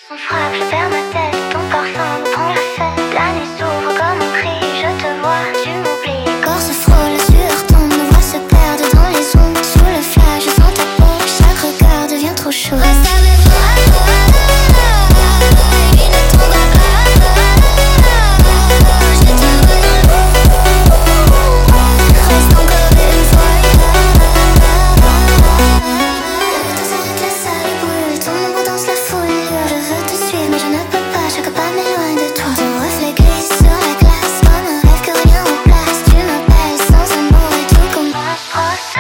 On frappe, je perds ma tête, ton corps semble prendre la fête. La nuit s'ouvre comme un cri, je te vois, tu m'oublies. Le corps se frôle, la sueur tombe, nos voix se perdent dans les ondes. Sous le flash, sans ta peau, chaque regard devient trop chaud. Reste avec moi, il ne tombera pas. Je t'envoie dans le reste encore une fois. Dans cette la salle brûle, ton ombre danse la foule. Je veux te suivre mais je ne peux pas, chaque pas m'éloigne de toi. Ton reflet glisse sur la glace, comme un rêve que rien remplace. Tu m'appelles sans un mot et tout comme un procès.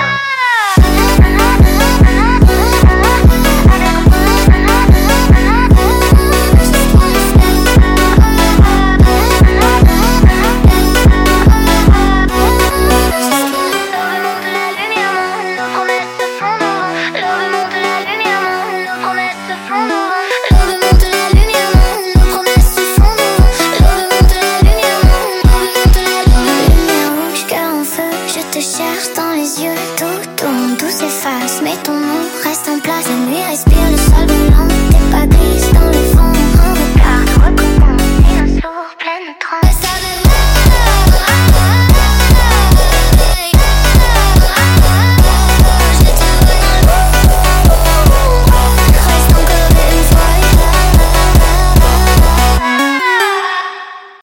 Je te cherche dans les yeux, tout tourne, tout s'efface, mais ton nom reste en place. La nuit respire le sol blanc.